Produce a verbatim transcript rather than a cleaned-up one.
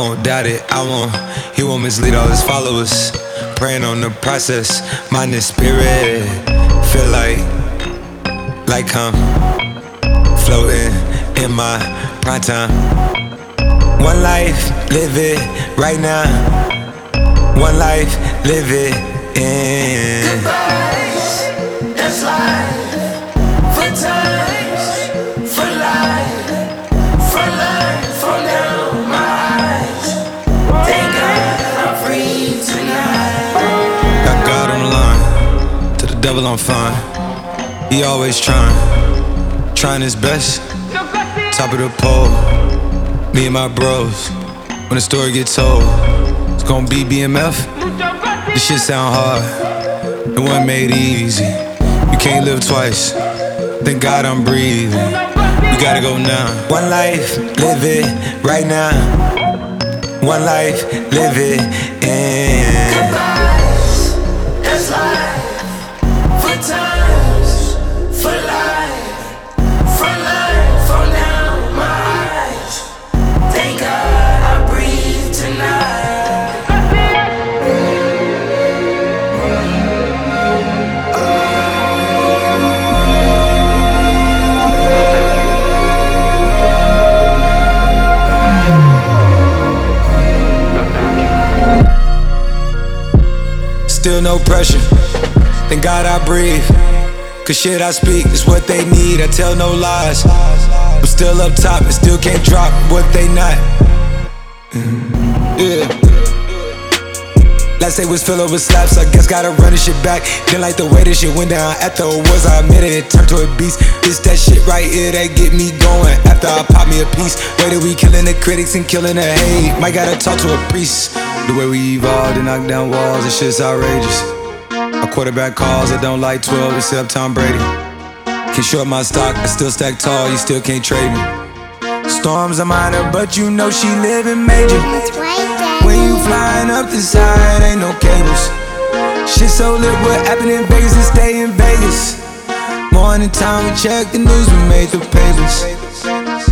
won't doubt it, I won't. He won't mislead all his followers. Praying on the process, mind and spirit. Feel like, like I'm floating in my prime time. One life, live it right now. One life, live it in. Goodbyes, that's life. For times, for life, for life, for now, my eyes. Thank God I'm free tonight. Got God on the line, to the devil I'm fine. He always trying, trying his best. Top of the pole, me and my bros. When the story gets told, it's gonna be B M F. This shit sound hard, it wasn't made easy. You can't live twice, thank God I'm breathing. We gotta go now. One life, live it right now. One life, live it in. Goodbyes, that's life. For times, for life, for life, for now, my eyes. Thank God I breathe tonight. Still no pressure, thank God I breathe. Cause shit I speak is what they need, I tell no lies. I'm still up top and still can't drop what they not. Yeah. Last day was filled with slaps, I guess gotta run this shit back. Didn't like the way this shit went down after it was, I admit it, it turned to a beast. It's that shit right here that get me going after I pop me a piece. Way that we killing the critics and killing the hate, might gotta talk to a priest. The way we evolved and knock down walls, this shit's outrageous. My quarterback calls, I don't like twelve except Tom Brady. Can't short my stock, I still stack tall, you still can't trade me. Storms are minor, but you know she living major. When you flying up the side, ain't no cables. Shit so lit, what happened in Vegas and stay in Vegas. Morning time, we check the news, we made the papers.